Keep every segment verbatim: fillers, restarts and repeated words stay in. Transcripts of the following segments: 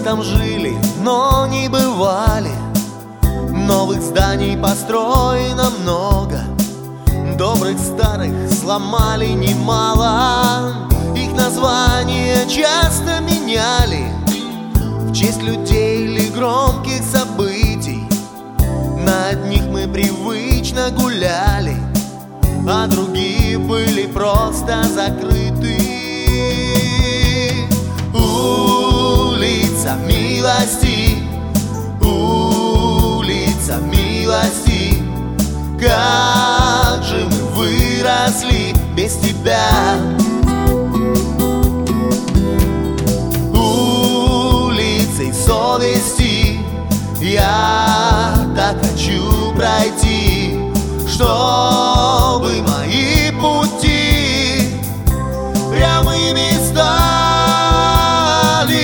там жили, но не бывали. Новых зданий построено много, добрых старых сломали немало. Их названия часто меняли в честь людей или громких событий. На одних мы привычно гуляли, а другие были просто закрыты. Улица милости, улица милости, как же мы выросли без тебя. Улицей совести я так хочу пройти, чтобы мои пути прямыми стали.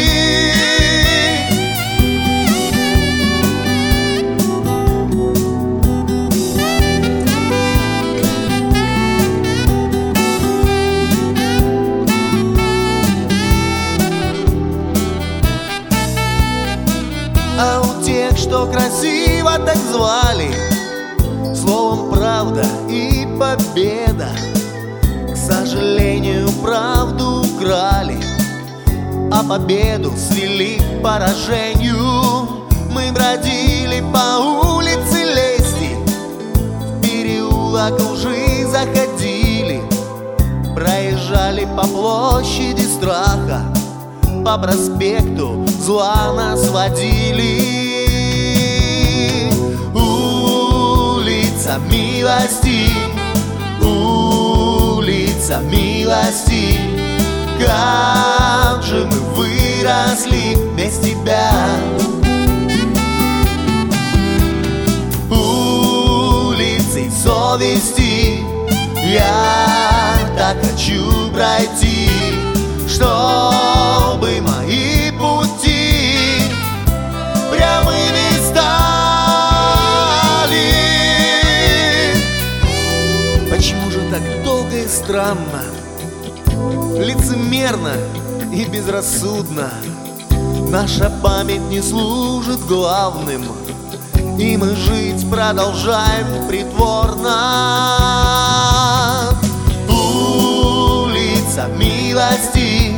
А у тех, что красиво так звали, словом правда и победа, к сожалению, правду украли, а победу свели к поражению. Мы бродили по улице лести, в переулок лжи заходили, проезжали по площади страха, по проспекту зла нас водили. Улица милости, улица милости, как же мы выросли без тебя. Улицей совести я так хочу пройти, чтобы мои пути прямыми стали. Почему же так долго и странно, лицемерно и безрассудно наша память не служит главным, и мы жить продолжаем притворно? Улица милости,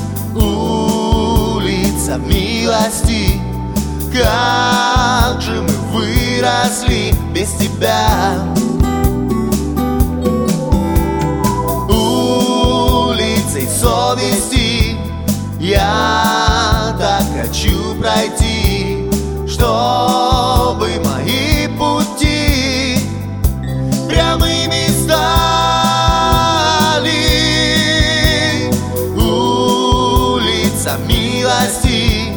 улица милости, как же мы выросли без тебя. Улицей совести я так хочу пройти, чтобы мои пути прямыми стали. Улица милости,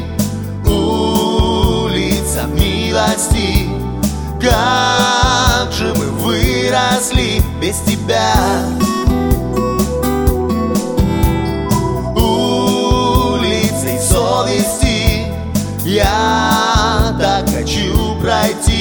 улица милости, как же мы выросли без тебя. Улицей совести я так хочу пройти,